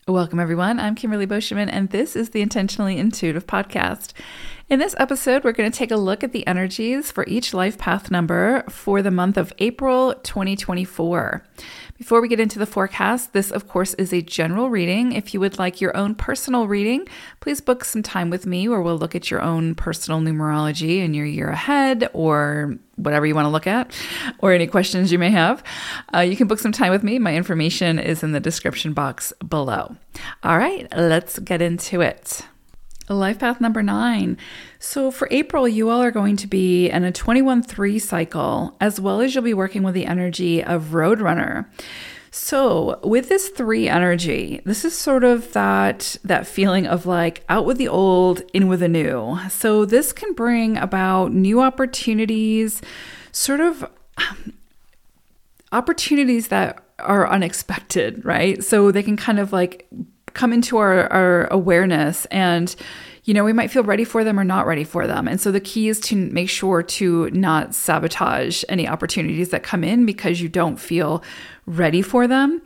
Welcome, everyone. I'm Kimberly Boschman, and this is the Intentionally Intuitive podcast. In this episode, we're going to take a look at the energies for each life path number for the month of April 2024. Before we get into the forecast, this, of course, is a general reading. If you would like your own personal reading, please book some time with me where we'll look at your own personal numerology and your year ahead or whatever you want to look at or any questions you may have. You can book some time with me. My information is in the description box below. All right, let's get into it. Life path number 9. So for April, you all are going to be in a 21-3 cycle, as well as you'll be working with the energy of Roadrunner. So with this 3 energy, this is sort of that feeling of like out with the old, in with the new. So this can bring about new opportunities, sort of opportunities that are unexpected, right? So they can kind of like come into our awareness and, we might feel ready for them or not ready for them. And so the key is to make sure to not sabotage any opportunities that come in because you don't feel ready for them.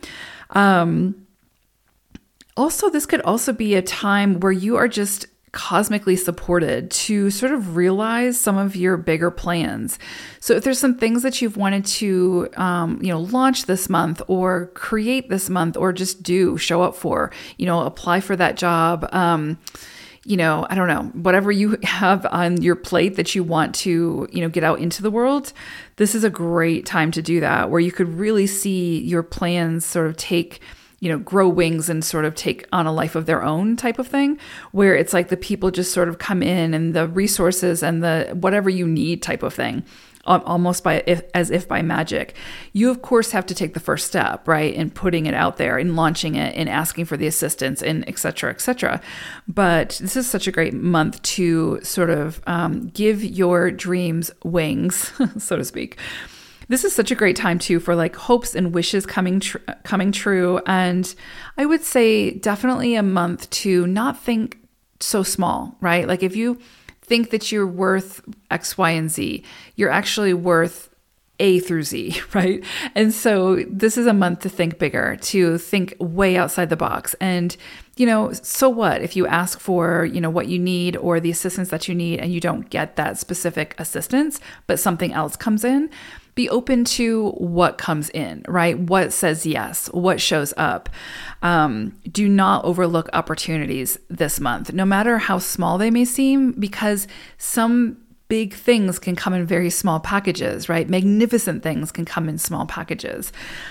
Also, this could also be a time where you are just cosmically supported to sort of realize some of your bigger plans. So if there's some things that you've wanted to, launch this month or create this month or just show up for, apply for that job, I don't know, whatever you have on your plate that you want to, get out into the world, this is a great time to do that, where you could really see your plans sort of take, grow wings and sort of take on a life of their own type of thing, where it's like the people just sort of come in and the resources and the whatever you need type of thing, almost as if by magic. You, of course, have to take the first step, right, in putting it out there, in launching it, in asking for the assistance, and et cetera, et cetera. But this is such a great month to sort of give your dreams wings, so to speak. This is such a great time, too, for like hopes and wishes coming true. And I would say definitely a month to not think so small, right? Like if you think that you're worth X, Y, and Z, you're actually worth A through Z, right? And so this is a month to think bigger, to think way outside the box. And, so what if you ask for, what you need or the assistance that you need and you don't get that specific assistance, but something else comes in? Be open to what comes in, right? What says yes? What shows up? Do not overlook opportunities this month, no matter how small they may seem, because some big things can come in very small packages, right? Magnificent things can come in small packages.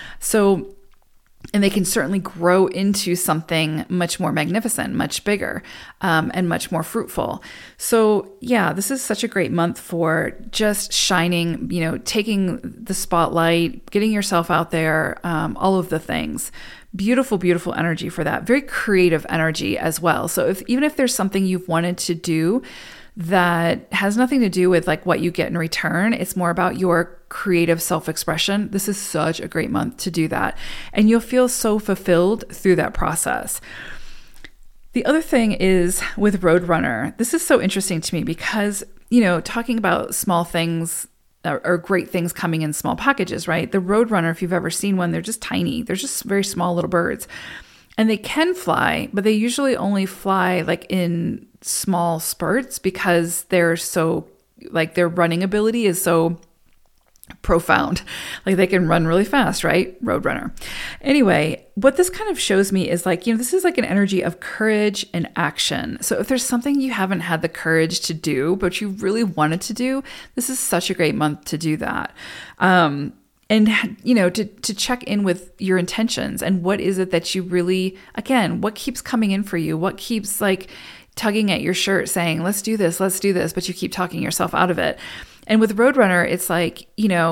And they can certainly grow into something much more magnificent, much bigger, and much more fruitful. So yeah, this is such a great month for just shining, taking the spotlight, getting yourself out there, all of the things. Beautiful, beautiful energy for that. Very creative energy as well. So even if there's something you've wanted to do that has nothing to do with like what you get in return, it's more about your creative self-expression. This is such a great month to do that. And you'll feel so fulfilled through that process. The other thing is with Roadrunner, this is so interesting to me because, talking about small things or great things coming in small packages, right? The Roadrunner, if you've ever seen one, they're just tiny. They're just very small little birds. And they can fly, but they usually only fly like in small spurts because they're so, like their running ability is so profound. Like they can run really fast, right? Roadrunner. Anyway, what this kind of shows me is like, this is like an energy of courage and action. So if there's something you haven't had the courage to do, but you really wanted to do, this is such a great month to do that. And, to check in with your intentions and what is it that you really, again, what keeps coming in for you? What keeps like tugging at your shirt saying, let's do this, but you keep talking yourself out of it. And with Roadrunner, it's like,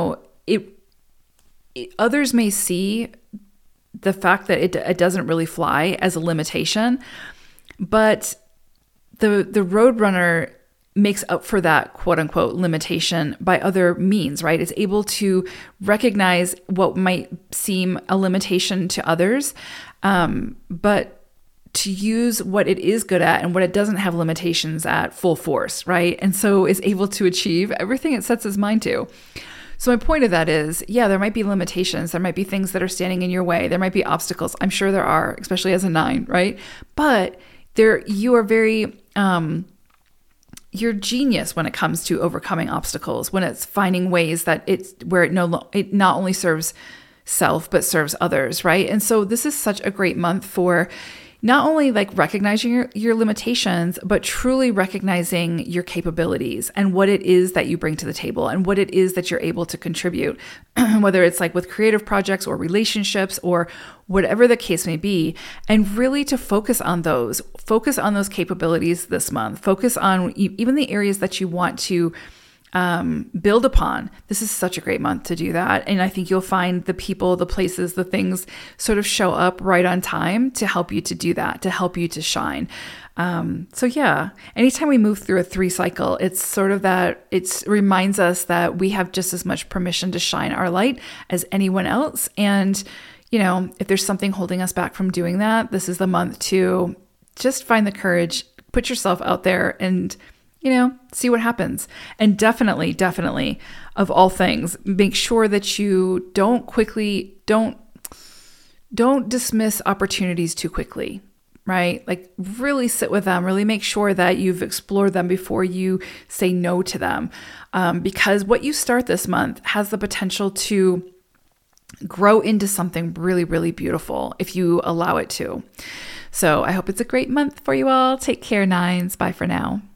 others may see the fact that it doesn't really fly as a limitation, but the Roadrunner makes up for that quote unquote limitation by other means, right? It's able to recognize what might seem a limitation to others, but to use what it is good at and what it doesn't have limitations at full force, right? And so is able to achieve everything it sets its mind to. So my point of that is, yeah, there might be limitations. There might be things that are standing in your way. There might be obstacles. I'm sure there are, especially as a 9, right? But you are very, you're genius when it comes to overcoming obstacles, when it's finding ways that it not only serves self, but serves others, right? And so this is such a great month for not only like recognizing your limitations, but truly recognizing your capabilities and what it is that you bring to the table and what it is that you're able to contribute, whether it's like with creative projects or relationships or whatever the case may be, and really to focus on those capabilities this month. Focus on even the areas that you want to build upon. This is such a great month to do that. And I think you'll find the people, the places, the things sort of show up right on time to help you to do that, to help you to shine. So yeah, anytime we move through a 3 cycle, it's sort of that it reminds us that we have just as much permission to shine our light as anyone else. And, if there's something holding us back from doing that, this is the month to just find the courage, put yourself out there and see what happens. And definitely, of all things, make sure that you don't dismiss opportunities too quickly, right? Like really sit with them, really make sure that you've explored them before you say no to them. Because what you start this month has the potential to grow into something really, really beautiful if you allow it to. So I hope it's a great month for you all. Take care, 9s. Bye for now.